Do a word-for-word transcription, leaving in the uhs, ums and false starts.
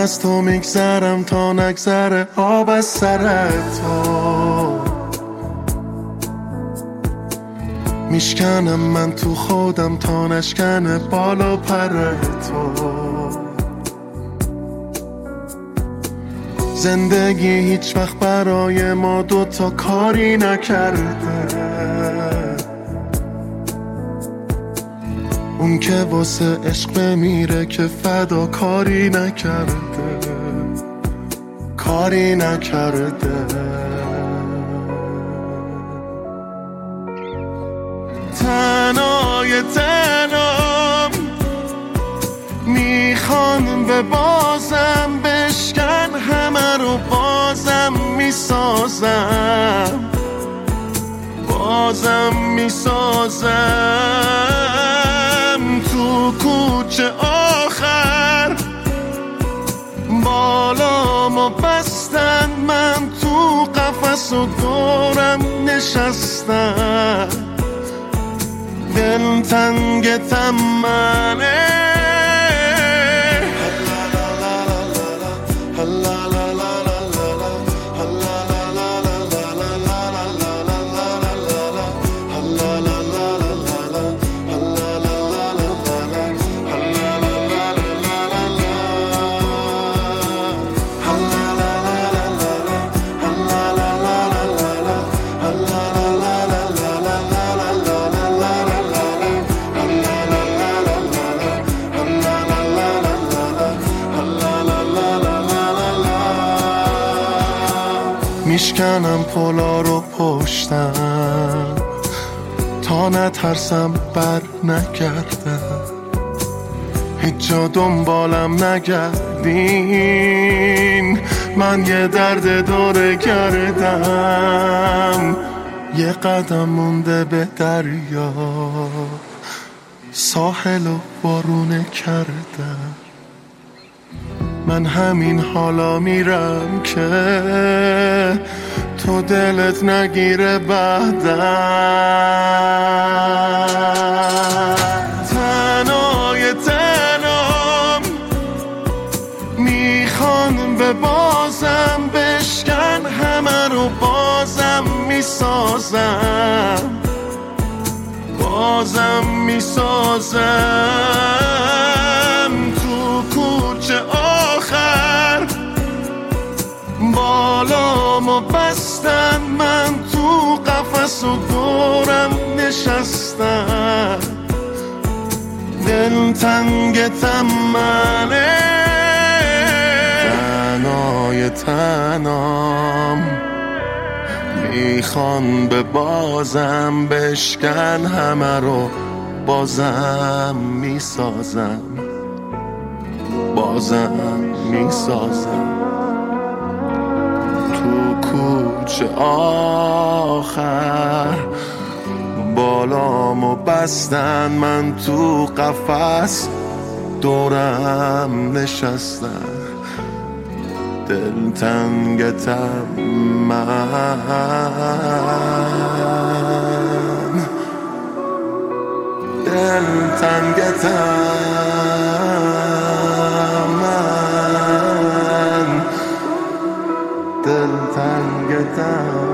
از تو میگذرم تا نگذره آب از سر تو. میشکنم من تو خودم تا نشکنه بالا پر تو. زندگی هیچ وقت برای ما دوتا کاری نکرده. اون که واسه عشق بمیره که فدا کاری نکرده، کاری نکرده. تنهای تنام میخوان به بازم بشکن همه رو بازم میسازم، بازم میسازم. تو کوچه آخر بالامو بستن، من تو قفس و دورم نشستم. دل تنگ تمنه میشکنم پلا رو پشتم تا نترسم بر نگردم. هیچ جا دنبالم نگردین، من یه درد دور گردم. یه قدم مونده به دریا، ساحل و بارونه کردم. من همین حالا میرم که تو دلت نگیره بعدم. تنهای تنام میخوان به بازم بشکن همه رو بازم میسازم، بازم میسازم. تو کوچه آخر بالامو بستن، من تو قفس و دورم نشستم. دل تنگ تمنه تنهای تنام میخوان به بازم بشکن همه رو بازم میسازم، بازم میسازم. تو کوچه آخر بالامو بستن، من تو قفس دورم نشستم. دل تنگ تمن، دل تنگ تمن، دل تنگ تمن.